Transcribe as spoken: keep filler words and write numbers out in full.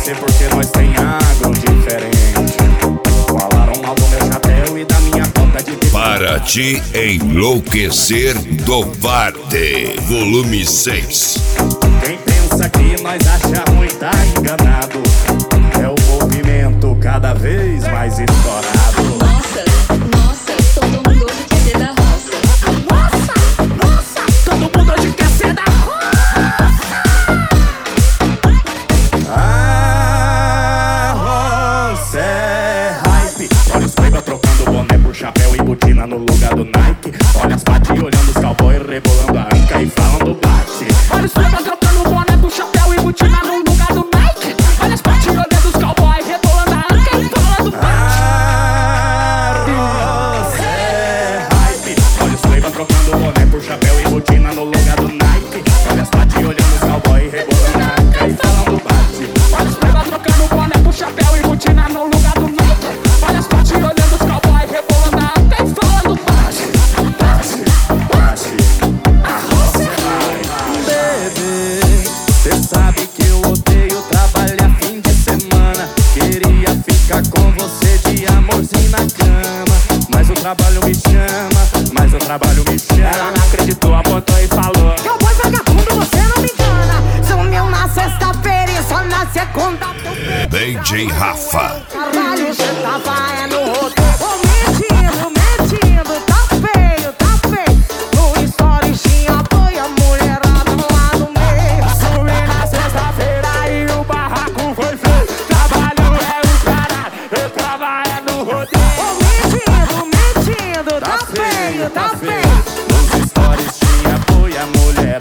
você porque nós tem agro diferente. Falaram mal do meu chapéu e da minha conta de... Para te enlouquecer do Varde, volume seis. Quem pensa que nós acha ruim tá enganado. É o movimento cada vez mais estourado. Nossa, nossa, todo mundo hoje quer ser da roça. Nossa, nossa, todo mundo hoje quer ser da roça. A roça é hype. Olha os playboy trocando boné por chapéu e botina no lugar do Nike. Olha as pati olhando os cowboy rebolando a anca e falando bate. Olha os playboy trocando boné por chapéu e botina no lugar do Nike. Olha as pati olhando os cowboy rebolando a anca e falando bate. Trocando boné por chapéu e botina no lugar do Nike. Olha as pati olhando os cowboy rebolando a anca e falando bate. Olha os playboy trocando boné por chapéu e botina no lugar do Nike. Olha as pati olhando os cowboy rebolando a anca e falando bate. Bate, bate, a roça vai. Bebê, cê sabe que eu odeio trabalhar fim de semana. Queria ficar com você de amorzinho na cama, mas o trabalho me chama, mas o trabalho me chama. Ela não acreditou, apontou e falou: cowboy vagabundo, você não me engana. Sumiu na sexta-feira e só na segunda. D J Rafa. Caralho, cê tava é no roteiro. Ô, mentindo, mentindo, tá feio, tá feio. No story tinha apoio, a mulherada lá no meio. Sumiu na sexta-feira e o barraco foi feio. Trabalho é o caralho, eu trabalho no rodeio. Ô, mentindo, mentindo, tá feio, tá feio. Nos stories tinha apoio, a mulher